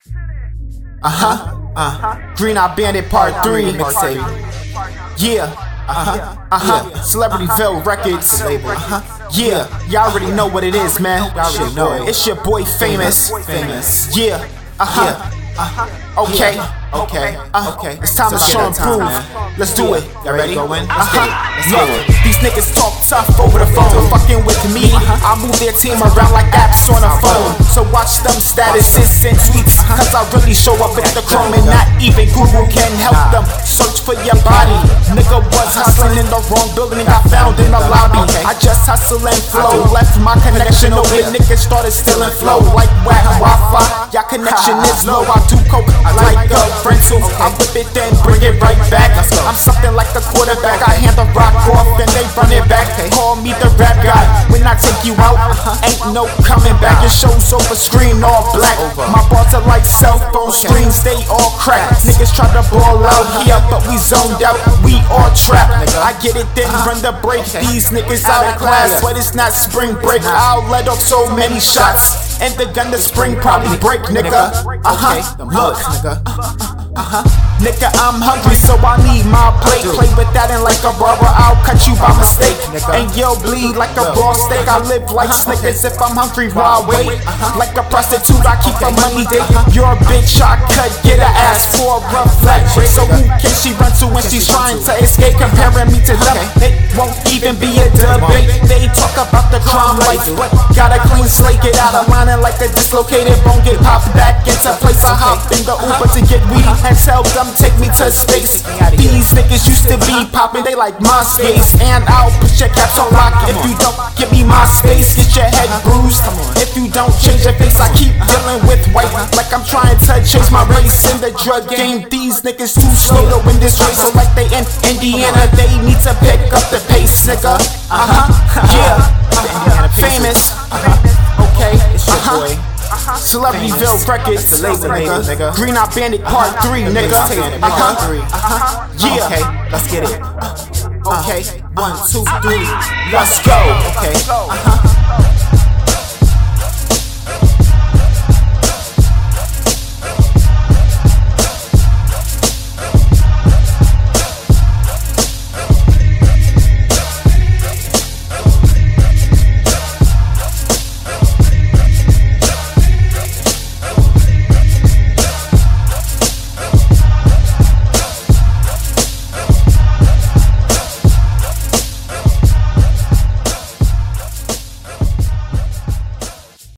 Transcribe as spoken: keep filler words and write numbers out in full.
Uh-huh, uh, Green Eye Bandit Part three mixtape. Yeah, uh-huh, uh-huh, Celebrityville Records. Uh-huh, yeah, y'all already know what it is, man. Y'all already know it. It's your boy Famous. Famous. Yeah, uh-huh, uh-huh, okay. Okay, uh, okay. It's time to show and prove. Let's do it. Y'all ready? Go in. Uh-huh. Look, these niggas talk tough over the phone. Fucking with me, I move their team around like apps on a phone. So watch them statuses and tweets, cause I really show up with the chrome, and not even Google can help them search for your body. Nigga was hustling in the wrong building and got found in the lobby. I just hustle and flow. Left my connection open, niggas started stealing flow like whack Wi-Fi. Y'all connection is low. I do coke like a rental. I whip it then bring it right back. I'm something like the quarterback. I hand the rock off and they run it back. Call me the rap guy. When I take you out, ain't no coming back. Your show's over, screen all black. My bars are like cell phone screens, they all cracked. Niggas try to ball out here, but we zoned out. We all trapped. I get it then run the break. These niggas out of class, but it's not spring break. I'll let off so many shots, and the gun to spring probably break, nigga. Uh-huh, look, nigga. Uh-huh. Nigga, I'm hungry, so I need my plate. Play with that and like a barber, I'll cut you by mistake. And you'll bleed like a raw steak. I live like Snickers if I'm hungry while I wait. Like a prostitute, I keep a money date. You're a bitch, I could get her ass for a rough flat break. So who can she run to when she's trying to escape? Comparing me to them, it won't even be a debate. They talk about the crime life, but got a clean slate. Get out of line like a dislocated bone. Get popped back into place. I hop in the Uber to get weed and tell them take me to space. These niggas used to be popping, they like my space. And I'll put your caps on lock if you don't give me my space. Get your head bruised if you don't change your face. I keep dealing with white like I'm trying to change my race. In the drug game, these niggas too slow to win this race. So like they in Indiana, they need to pick up the pace, nigga. Uh-huh, yeah, Famous. Okay, it's your boy Celebrityville Records, the label, nigga. Green Eye Bandit Part three, nigga. Uh-huh, uh-huh, yeah. Okay, let's get it. Okay, one, two, three, let's go. Okay, uh-huh.